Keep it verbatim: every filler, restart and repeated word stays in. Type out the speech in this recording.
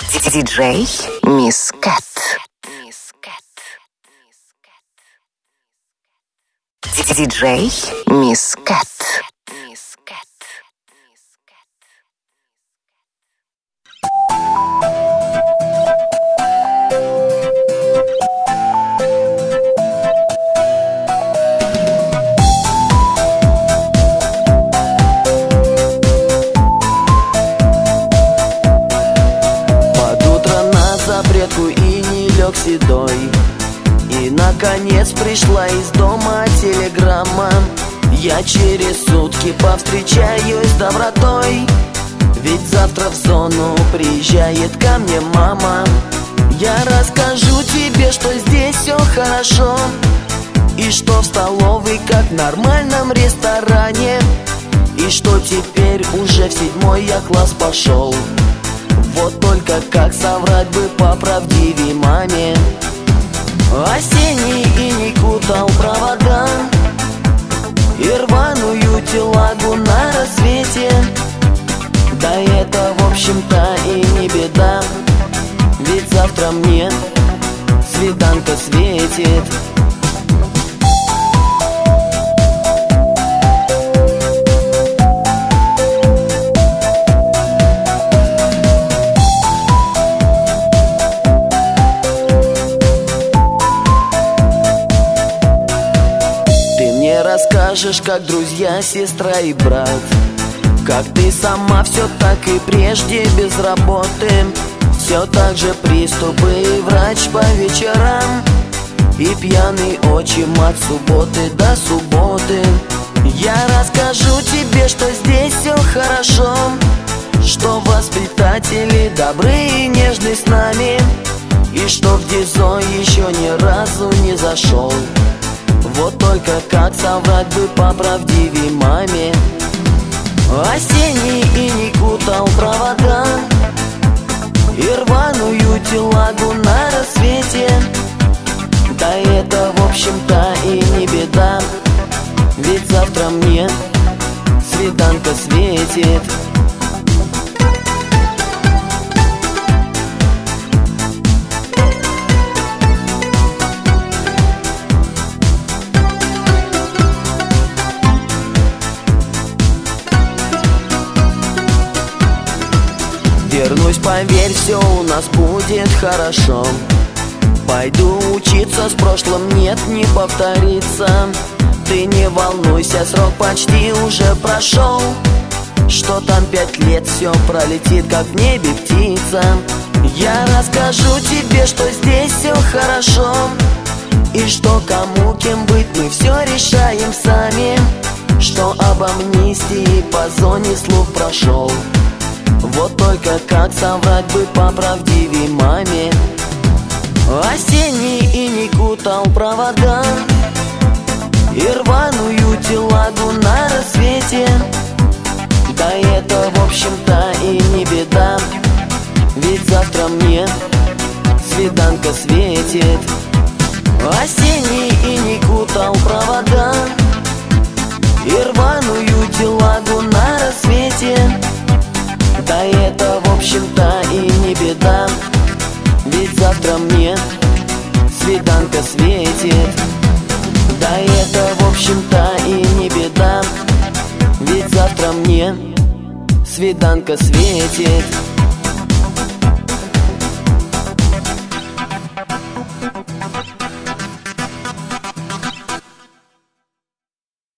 Диджей Мисс Кэт. Диджей Мисс Кэт. Седой. И наконец пришла из дома телеграмма: я через сутки повстречаюсь с добротой. Ведь завтра в зону приезжает ко мне мама. Я расскажу тебе, что здесь все хорошо, и что в столовой как в нормальном ресторане, и что теперь уже в седьмой я класс пошел. Вот только как соврать бы поправдивей маме. Осенний иней кутал провода и рваную телагу на рассвете. Да это в общем-то и не беда, ведь завтра мне свиданка светит. Расскажешь, как друзья, сестра и брат, как ты сама все так и прежде без работы, все так же приступы и врач по вечерам, и пьяный отчим от субботы до субботы. Я расскажу тебе, что здесь все хорошо, что воспитатели добры и нежны с нами, и что в Дизо еще ни разу не зашел. Вот только как соврать бы поправдивей маме. Осенний иней кутал провода и рваную телагу на рассвете. Да это в общем-то и не беда, ведь завтра мне свиданка светит. Вернусь, поверь, все у нас будет хорошо. Пойду учиться, с прошлым нет, не повторится. Ты не волнуйся, срок почти уже прошел. Что там пять лет, все пролетит, как в небе птица. Я расскажу тебе, что здесь все хорошо, и что кому кем быть мы все решаем сами. Что об амнистии по зоне слух прошел. Вот только как соврать бы поправдивей маме. Осенний иней кутал провода и рваную телагу на рассвете. Да это в общем-то и не беда, ведь завтра мне свиданка светит. Осенний иней кутал провода и рваную телагу на рассвете. Да это в общем-то и не беда, ведь завтра мне свиданка светит. Да это в общем-то и не беда, ведь завтра мне свиданка светит.